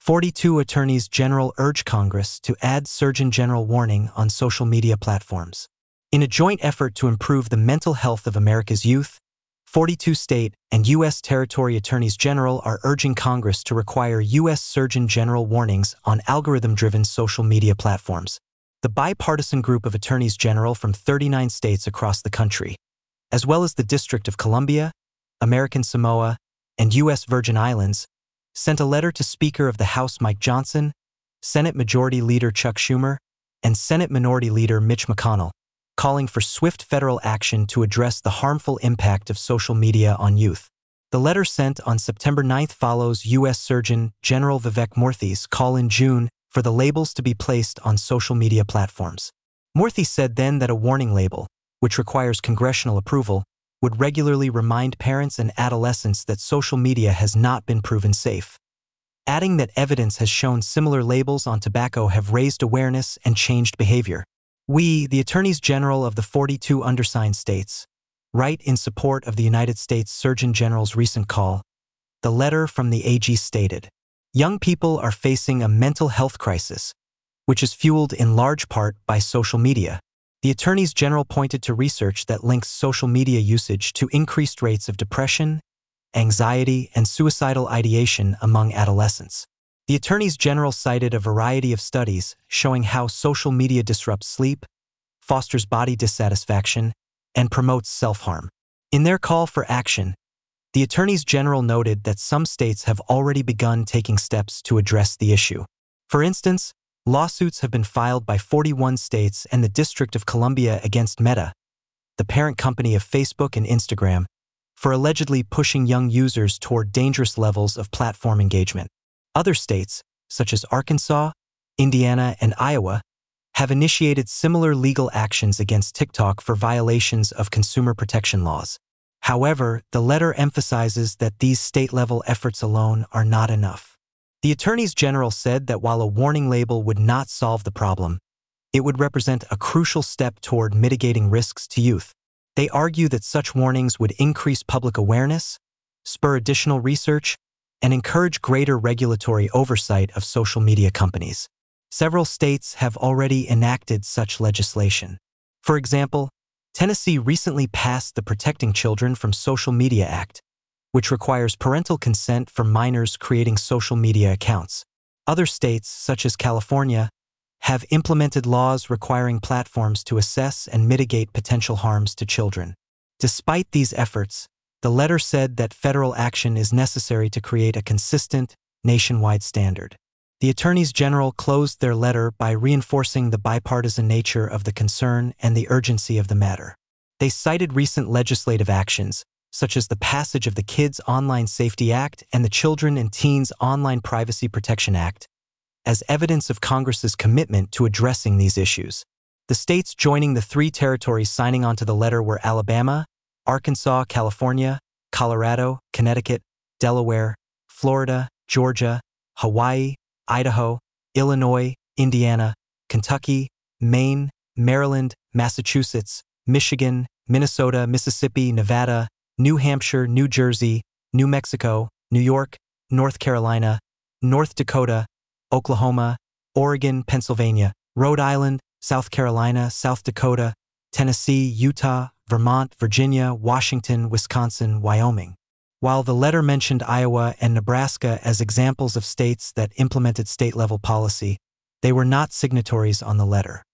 42 attorneys general urge Congress to add Surgeon General warning on social media platforms. In a joint effort to improve the mental health of America's youth, 42 state and U.S. territory attorneys general are urging Congress to require U.S. Surgeon General warnings on algorithm-driven social media platforms. The bipartisan group of attorneys general from 39 states across the country, as well as the District of Columbia, American Samoa, and U.S. Virgin Islands, sent a letter to Speaker of the House Mike Johnson, Senate Majority Leader Chuck Schumer, and Senate Minority Leader Mitch McConnell, calling for swift federal action to address the harmful impact of social media on youth. The letter sent on September 9 follows U.S. Surgeon General Vivek Murthy's call in June for the labels to be placed on social media platforms. Murthy said then that a warning label, which requires congressional approval, would regularly remind parents and adolescents that social media has not been proven safe, adding that evidence has shown similar labels on tobacco have raised awareness and changed behavior. We, the attorneys general of the 42 undersigned states, write in support of the United States Surgeon General's recent call. The letter from the AG stated, "Young people are facing a mental health crisis, which is fueled in large part by social media." The attorneys general pointed to research that links social media usage to increased rates of depression, anxiety, and suicidal ideation among adolescents. The attorneys general cited a variety of studies showing how social media disrupts sleep, fosters body dissatisfaction, and promotes self-harm. In their call for action, the attorneys general noted that some states have already begun taking steps to address the issue. For instance, lawsuits have been filed by 41 states and the District of Columbia against Meta, the parent company of Facebook and Instagram, for allegedly pushing young users toward dangerous levels of platform engagement. Other states, such as Arkansas, Indiana, and Iowa, have initiated similar legal actions against TikTok for violations of consumer protection laws. However, the letter emphasizes that these state-level efforts alone are not enough. The attorneys general said that while a warning label would not solve the problem, it would represent a crucial step toward mitigating risks to youth. They argue that such warnings would increase public awareness, spur additional research, and encourage greater regulatory oversight of social media companies. Several states have already enacted such legislation. For example, Tennessee recently passed the Protecting Children from Social Media Act, which requires parental consent for minors creating social media accounts. Other states, such as California, have implemented laws requiring platforms to assess and mitigate potential harms to children. Despite these efforts, the letter said that federal action is necessary to create a consistent, nationwide standard. The attorneys general closed their letter by reinforcing the bipartisan nature of the concern and the urgency of the matter. They cited recent legislative actions, such as the passage of the Kids Online Safety Act and the Children and Teens Online Privacy Protection Act, as evidence of Congress's commitment to addressing these issues. The states joining the 3 territories signing onto the letter were Alabama, Arkansas, California, Colorado, Connecticut, Delaware, Florida, Georgia, Hawaii, Idaho, Illinois, Indiana, Kentucky, Maine, Maryland, Massachusetts, Michigan, Minnesota, Mississippi, Nevada, New Hampshire, New Jersey, New Mexico, New York, North Carolina, North Dakota, Oklahoma, Oregon, Pennsylvania, Rhode Island, South Carolina, South Dakota, Tennessee, Utah, Vermont, Virginia, Washington, Wisconsin, Wyoming. While the letter mentioned Iowa and Nebraska as examples of states that implemented state-level policy, they were not signatories on the letter.